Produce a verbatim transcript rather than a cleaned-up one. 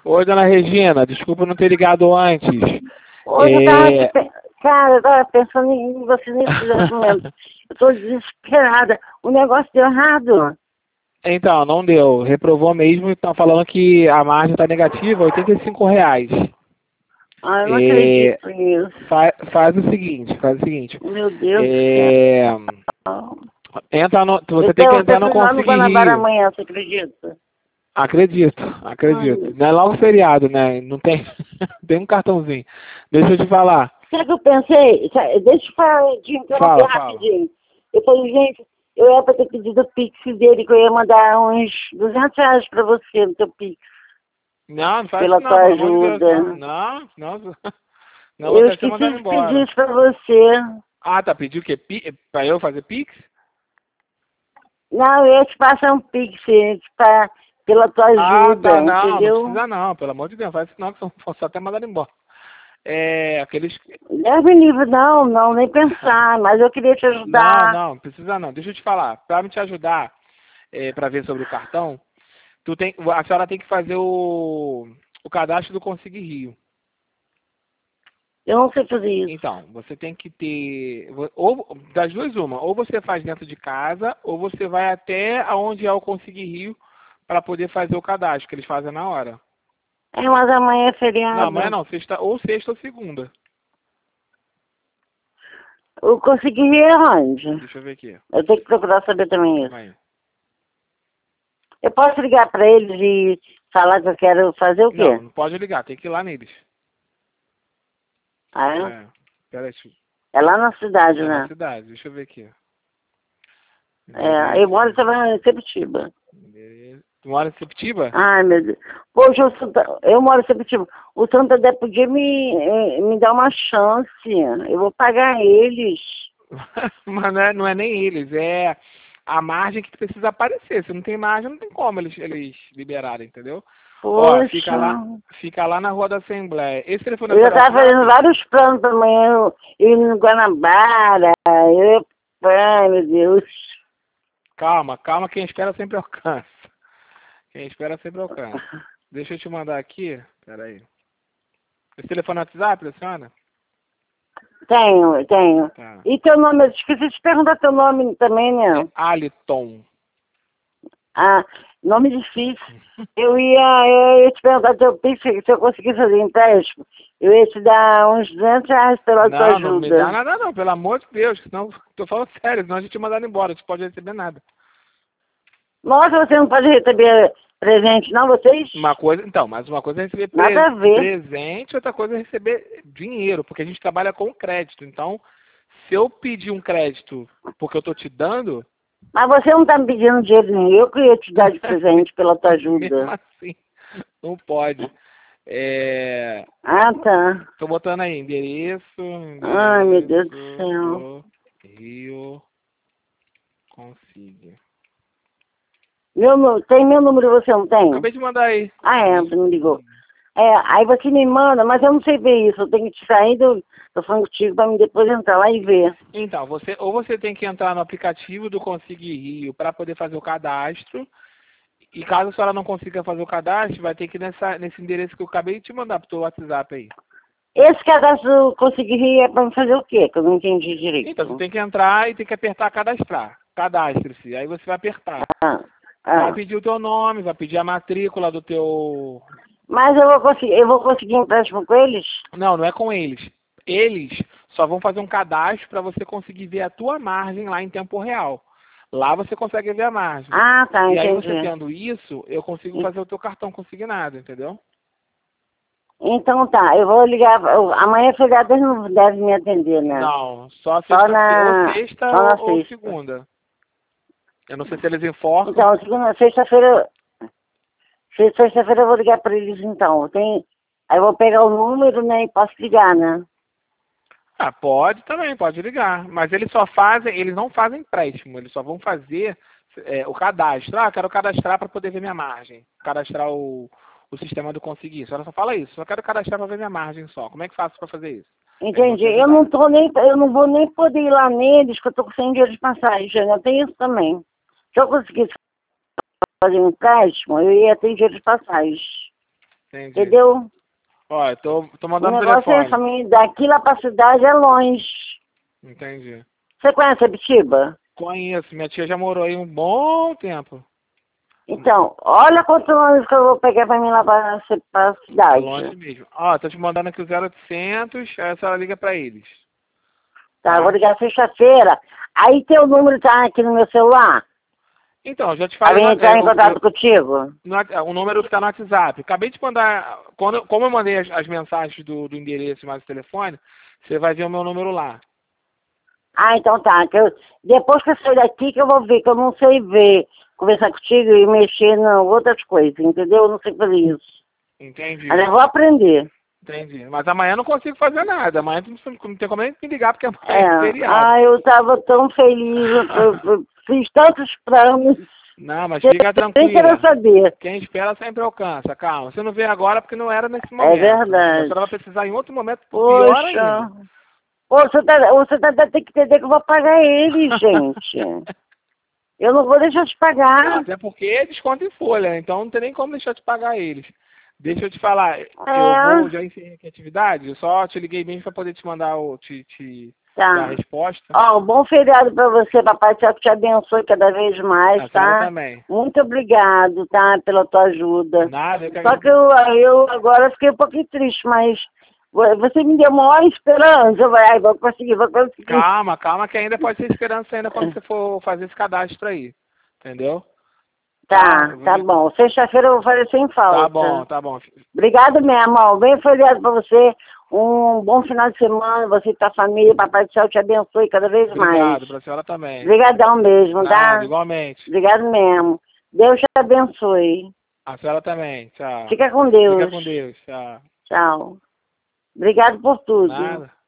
Oi, dona Regina, desculpa não ter ligado antes. Hoje eu tava, É... pe- cara, eu tava pensando em você nesse exato momento. Eu tô desesperada. O negócio deu errado. Então, não deu. Reprovou mesmo, estão falando que a margem está negativa, oitenta e cinco reais. Ah, eu não É... acredito nisso. Fa... Faz o seguinte, faz o seguinte. Meu Deus do É... céu. Entra no... Você Eu tem que tô, eu entrar no tô lá no Consegui Guanabara Rio. amanhã, você acredita? Acredito, Ai, acredito. meu Não é logo feriado, né? Não tem, tem um cartãozinho. Deixa eu te falar. Sabe o que eu pensei? Sa- Deixa eu falar, te interromper Fala, fala. rapidinho. Eu falei, gente, eu era pra ter pedido o Pix dele, que eu ia mandar uns duzentos reais pra você no teu Pix, Não, não faz isso pela não, tua pelo amor de Deus, não. ajuda. Não, não. Não vou Eu até ser esqueci mandado de pedir embora. isso pra você. Ah, tá, pediu o quê? Pi... Pra eu fazer Pix? Não, eu ia te passar um Pix pra, pela tua Ah, ajuda, tá, não, não entendeu? precisa não, pelo amor de Deus, faz isso não, que eu posso até mandar embora. É, aqueles... Deus me livre, não, não, nem pensar, mas eu queria te Não, ajudar. não, precisa não. Deixa eu te falar, pra me te ajudar, é, pra ver sobre o cartão, tu tem, a senhora tem que fazer o, o cadastro do Consegui Rio. Eu não sei fazer isso. Então, você tem que ter, ou das duas uma, ou você faz dentro de casa, ou você vai até aonde é o Consegui Rio para poder fazer o cadastro, que eles fazem na hora. É, mas amanhã é Não, amanhã feriado. não, sexta, ou sexta ou segunda. Eu consegui ir onde? Deixa eu ver aqui. Eu tenho que procurar saber também isso. Calma aí. Eu posso ligar pra eles e falar que eu quero fazer o Não, quê? não pode ligar, tem que ir lá neles. Ah, é? É, peraí, deixa eu- É lá na cidade, é na né? cidade, deixa eu ver aqui. É, eu Endereço, moro também em Sepetiba. endereço. Tu mora em Sepetiba? Ai, meu Deus. Poxa, o Santa... eu moro em Sepetiba. O Santander podia me, eh, me dar uma chance. Eu vou pagar eles. Mas não é, não é nem eles, é a margem que precisa aparecer. Se não tem margem, não tem como eles, eles liberarem, entendeu? Ó, fica Poxa. lá, fica lá na Rua da Assembleia. Esse telefone é Eu o já seu estava fazendo WhatsApp? vários planos para amanhã. Eu eu ir no Guanabara. Eu... Ai, meu Deus. Calma, calma, quem espera sempre alcança. Quem espera sempre alcança. Deixa eu te mandar aqui, peraí. Esse telefone é o WhatsApp da senhora? Tenho, tenho. Tá. E teu nome? Eu esqueci de perguntar teu nome também, É né? Aliton. Ah, nome difícil. Eu ia, eu ia te perguntar teu Pix, se eu conseguir fazer empréstimo. Eu ia te dar uns duzentos reais pela tua Não, não me dá ajuda. nada não, pelo amor de Deus, senão, tô falando sério, senão a gente manda embora, você pode receber nada. Nossa, você não pode receber presente, não, vocês? Uma coisa, então, mas uma coisa é receber Nada pre- a ver. presente, outra coisa é receber dinheiro, porque a gente trabalha com crédito. Então, se eu pedir um crédito porque eu tô te dando, Mas você não tá me pedindo dinheiro nenhum. Eu que ia te dar de presente pela tua mesmo ajuda. assim, não pode. É, Ah, tá. tô botando aí, endereço, Ai, meu Deus do endereço céu. do Rio Consiga. Meu, nu- tem meu número, você não tem? Acabei de mandar aí. Ah, é, Rio você me ligou. Consiga. É, aí você me manda, mas eu não sei ver isso. Eu tenho que te sair do, do falando contigo pra me depois entrar lá e ver. Então, você, ou você tem que entrar no aplicativo do Consegui Rio para poder fazer o cadastro. E caso a senhora não consiga fazer o cadastro, vai ter que ir nessa, nesse endereço que eu acabei de te mandar pro teu WhatsApp aí. Esse cadastro conseguir rir é pra me fazer o quê? Que eu não entendi Então, você direito. tem que entrar e tem que apertar cadastrar. Cadastre-se. Aí você vai apertar. Ah, Vai ah. pedir o teu nome, vai pedir a matrícula do teu... Mas eu vou conseguir, eu vou conseguir empréstimo com eles? Não, não é com eles. Eles só vão fazer um cadastro para você conseguir ver a tua margem lá em tempo real. Lá você consegue ver a margem. Ah, tá, E aí você entendi. tendo isso, eu consigo fazer o teu cartão consignado, entendeu? Então tá, eu vou ligar. eu- Amanhã é feriado, eles não devem me atender, né? Não, só Só sexta-feira, ou na, sexta só na ou, ou sexta. segunda. Eu não sei se eles enforcam. Então, segunda, sexta-feira, se- sexta-feira eu vou ligar para eles então. Tem, aí eu vou pegar o número, né, e posso ligar, né? Ah, pode também, pode ligar. Mas eles só fazem, eles não fazem empréstimo, eles só vão fazer é, o cadastro. Ah, quero cadastrar para poder ver minha margem. Cadastrar o, o sistema do Conseguir. A senhora só fala isso, só quero cadastrar para ver minha margem só. Como é que faço para fazer isso? Eles vão Entendi. te Eu não ajudar. tô nem, eu não vou nem poder ir lá neles, que eu tô sem dinheiro de passagem, né? Tem isso também. Se eu conseguisse fazer um empréstimo, eu ia ter dinheiro de passagem. Entendi. Entendeu? Olha, tô, tô O mandando o negócio é telefone. família, daqui lá pra cidade é longe. Entendi. Você conhece a Bitiba? Conheço, minha tia já morou aí um bom tempo. Então, olha quanto longe que eu vou pegar pra mim lá pra, pra É cidade. longe mesmo. Ó, tô te mandando aqui o zero oitocentos, aí a senhora liga pra eles. Tá, Tá. vou ligar sexta-feira. Aí teu número tá aqui no meu celular. Então, eu já te Pra falei, mim no- entrar é, em eu, contato eu, contigo. no- o número está no WhatsApp. Acabei de mandar, quando, eu- como eu mandei as, as mensagens do, do endereço mais o telefone, você vai ver o meu número lá. Ah, então tá. Que eu, depois que eu sair daqui que eu vou ver, que eu não sei ver, conversar contigo e mexer em outras coisas, entendeu? Eu não sei fazer isso. Entendi. Mas eu vou aprender. Entendi. Mas amanhã eu não consigo fazer nada. Amanhã tu não, não tem como nem me ligar, porque amanhã É. é feriado. Ah, eu tava tão feliz, eu, eu- eu fiz tantos planos. Não, mas que fica eu nem quero tranquila. saber. Quem espera sempre alcança, calma. Você não vê agora porque não era nesse É momento. verdade. Você vai precisar em outro momento pior Poxa. ainda. Ô, você tá, você tá, tem que entender que eu vou pagar ele, gente. Eu não vou deixar de Não, pagar. até porque é desconto em folha, então não tem nem como deixar de pagar eles. Deixa eu te falar, eu É. vou, já encerrei aqui a atividade, eu só te liguei mesmo para poder te mandar o, te, te dar a Tá. resposta. Ó, um bom feriado pra você, papai do céu, que te abençoe cada vez mais, A senhora tá? também. Muito obrigado, tá, pela tua ajuda. Nada, eu que Só que agradeço. eu, eu agora fiquei um pouquinho triste, mas você me deu maior esperança. Eu falei, ai, vou conseguir, vou conseguir. Calma, calma, que ainda pode ter esperança ainda quando você for fazer esse cadastro aí. Entendeu? Tá, tá bom. Sexta-feira eu vou fazer sem falta. Tá bom, tá bom. Obrigado mesmo, ó. Bem feriado pra você. Um bom final de semana, você e tua família. Papai do céu te abençoe cada vez mais. Obrigado, pra senhora também. Obrigadão mesmo, Nada, tá? igualmente. Obrigado mesmo. Deus te abençoe. A senhora também, tchau. Fica com Deus. Fica com Deus, tchau. Tchau. Obrigado por tudo. Nada.